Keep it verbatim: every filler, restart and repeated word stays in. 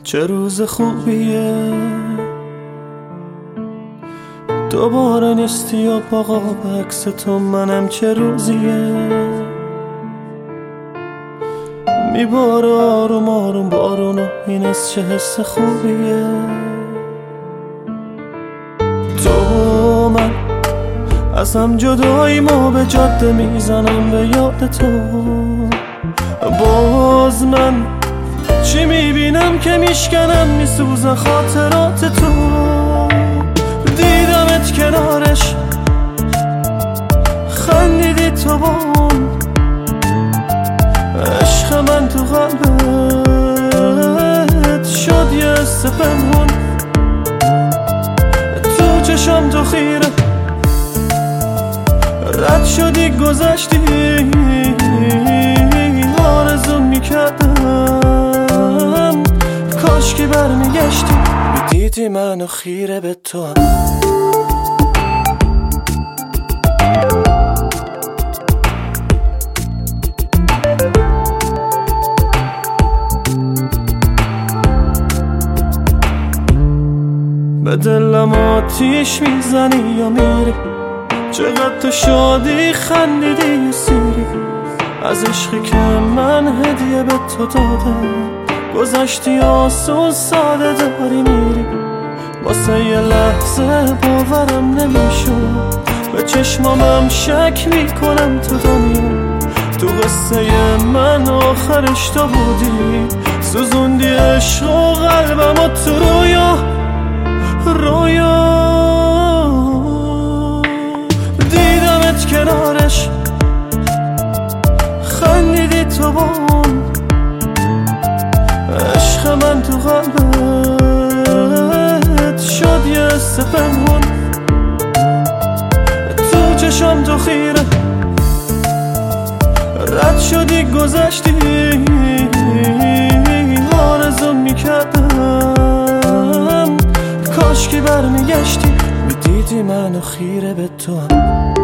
چه روز خوبیه، دوباره نیستی و با قاب عکس تو منم چه روزیه. میباره آروم آروم بارون و این از چه حس خوبیه. تو من از هم جدایی ما به جاده میزنم به یاد تو. باز من چی میبینم که میشکنم میسوزه خاطرات تو. دیدمت کنارش خندیدی تو با اون عشق من تو قلبت شد یه حس پنهون. تو چشم تو خیره رد شدی گذشتی، آرزو میکردم کاش که برمیگشتی. دیدی منو خیره به تو هم. به دلم آتیش میزنی یا میری، چقدر تو شادی خندیدی و سیری. از عشقی که من هدیه به تو دادم گذشتی آسون ساده داری میری. واسه یه لحظه باورم نمیشد، به چشمامم شک میکنم تو دنیا. تو قصه من آخرش تو بودی، سوزوندی عشق و قلبم و تو رویا رویا. دیدمت کنارش خندیدی تو با اون عشق من تو قلبت شد یه حس پنهون. تو چشم تو خیره رد شدی گذشتی، آرزو میکردم کاش که برمیگشتی. میدیدی منو خیره به تو هم.